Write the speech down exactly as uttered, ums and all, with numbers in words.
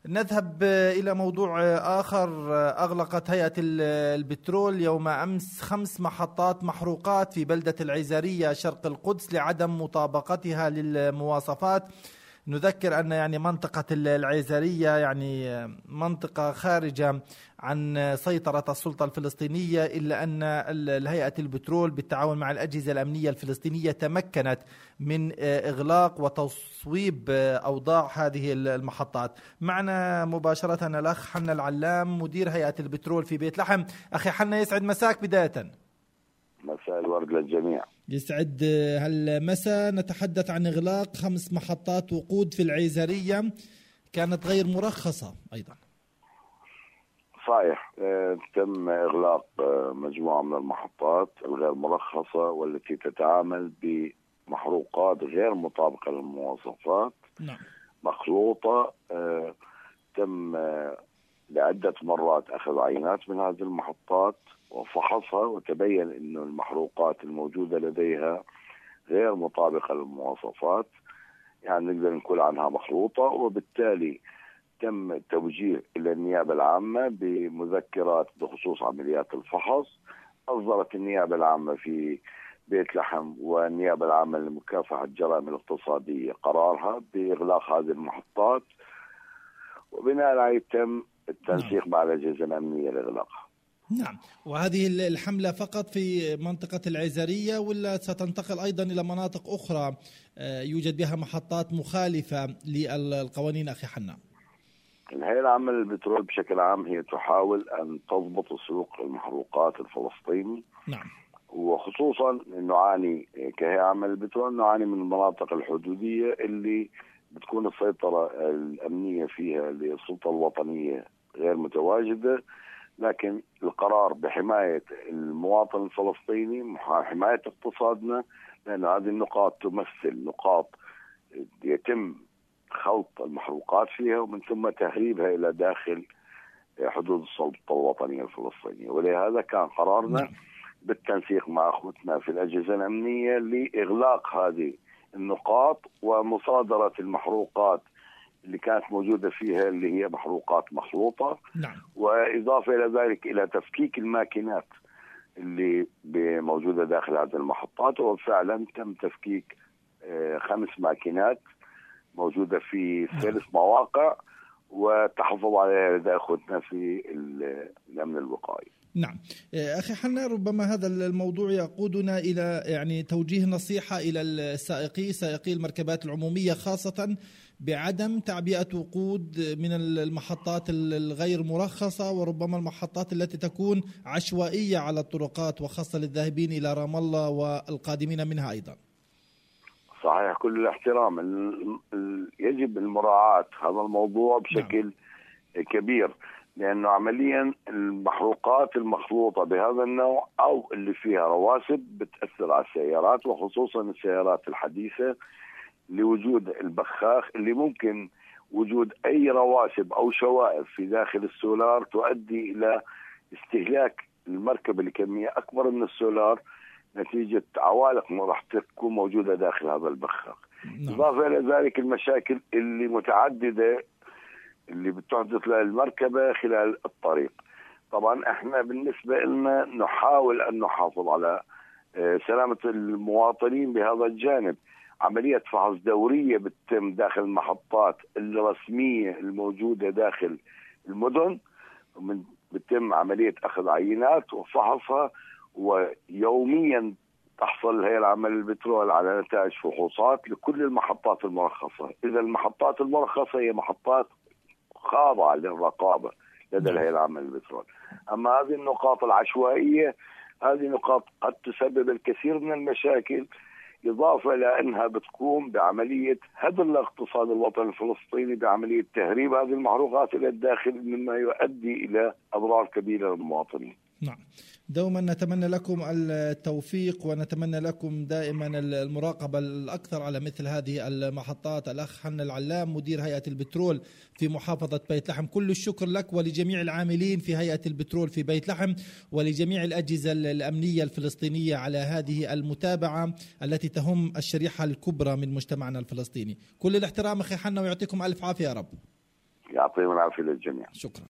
نذهب إلى موضوع آخر. أغلقت هيئة البترول يوم أمس خمس محطات محروقات في بلدة العيزرية شرق القدس لعدم مطابقتها للمواصفات. نذكر أن يعني منطقة العيزرية يعني منطقة خارجة عن سيطرة السلطة الفلسطينية، إلا أن هيئة البترول بالتعاون مع الأجهزة الأمنية الفلسطينية تمكنت من إغلاق وتصويب أوضاع هذه المحطات. معنا مباشرة الأخ حنا العلام مدير هيئة البترول في بيت لحم. أخي حنا، يسعد مساك بداية. مساء الورد للجميع. يسعد هالمساء. نتحدث عن إغلاق خمس محطات وقود في العيزرية كانت غير مرخصة أيضا. صحيح، تم إغلاق مجموعة من المحطات الغير مرخصة والتي تتعامل بمحروقات غير مطابقة للمواصفات. نعم. مخلوطة. تم لعدة مرات أخذ عينات من هذه المحطات وفحصها وتبين أن المحروقات الموجودة لديها غير مطابقة للمواصفات، يعني نقدر نقول عنها مخلوطة. وبالتالي تم توجيه إلى النيابة العامة بمذكرات بخصوص عمليات الفحص. أصدرت النيابة العامة في بيت لحم والنيابة العامة لمكافحة الجرائم الاقتصادية قرارها بإغلاق هذه المحطات، وبناء عليه تم التنسيق مع الأجهزة الأمنية لإغلاقها. نعم. وهذه الحملة فقط في منطقة العيزرية ولا ستنتقل أيضا إلى مناطق أخرى يوجد بها محطات مخالفة للقوانين أخي حنا؟ الهيئة العامة للبترول بشكل عام هي تحاول أن تضبط سوق المحروقات الفلسطيني. نعم. وخصوصا نعاني كهيئة عامة للبترول نعاني من المناطق الحدودية اللي بتكون السيطرة الأمنية فيها للسلطة الوطنية غير متواجدة، لكن القرار بحماية المواطن الفلسطيني حماية اقتصادنا، لأن هذه النقاط تمثل نقاط يتم خلط المحروقات فيها ومن ثم تهريبها إلى داخل حدود السلطة الوطنية الفلسطينية. ولهذا كان قرارنا بالتنسيق مع أخوتنا في الأجهزة الأمنية لإغلاق هذه النقاط ومصادرة المحروقات اللي كانت موجودة فيها اللي هي محروقات مخلوطة. نعم. وإضافة إلى ذلك إلى تفكيك الماكينات اللي موجودة داخل هذه المحطات، وفعلا تم تفكيك خمس ماكينات موجودة في ثلاث مواقع وتحافظ عليها لدى أخوتنا في الأمن الوقائي. نعم. أخي حنا، ربما هذا الموضوع يقودنا إلى يعني توجيه نصيحة إلى السائقي سائقي المركبات العمومية خاصة بعدم تعبئة وقود من المحطات الغير مرخصة، وربما المحطات التي تكون عشوائية على الطرقات وخاصة للذاهبين إلى رام الله والقادمين منها أيضا. صحيح، كل الاحترام. يجب المراعاة هذا الموضوع بشكل نعم. كبير، لأنه عمليا المحروقات المخلوطة بهذا النوع أو اللي فيها رواسب بتأثر على السيارات، وخصوصا السيارات الحديثة لوجود البخاخ اللي ممكن وجود أي رواسب أو شوائب في داخل السولار تؤدي إلى استهلاك المركبة لكمية أكبر من السولار نتيجة عوالق راح تكون موجودة داخل هذا البخاخ. إضافة إلى ذلك المشاكل اللي متعددة اللي بتحدث للمركبة خلال الطريق. طبعا احنا بالنسبة لنا نحاول أن نحافظ على سلامة المواطنين بهذا الجانب. عملية فحص دورية بتتم داخل المحطات الرسمية الموجودة داخل المدن، ومن بتتم عملية أخذ عينات وفحصها، ويوميا تحصل الهيئة العامة للبترول على نتائج فحوصات لكل المحطات المرخصة. إذا المحطات المرخصة هي محطات خاضعة للرقابة لدى الهيئة العامة للبترول. أما هذه النقاط العشوائية هذه نقاط قد تسبب الكثير من المشاكل، إضافة إلى أنها بتقوم بعملية هدر الاقتصاد الوطني الفلسطيني بعملية تهريب هذه المحروقات إلى الداخل، مما يؤدي إلى أضرار كبيرة للمواطنين. نعم. دوما نتمنى لكم التوفيق ونتمنى لكم دائما المراقبة الأكثر على مثل هذه المحطات. الأخ حنا العلام مدير هيئة البترول في محافظة بيت لحم، كل الشكر لك ولجميع العاملين في هيئة البترول في بيت لحم ولجميع الأجهزة الأمنية الفلسطينية على هذه المتابعة التي تهم الشريحة الكبرى من مجتمعنا الفلسطيني. كل الاحترام أخي حنا ويعطيكم ألف عافية يا رب. يعطيهم العافية للجميع. شكرا.